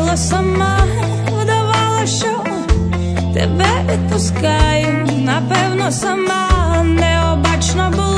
була сама, вдавала, що тебе відпускаю. Напевно, сама необачна була.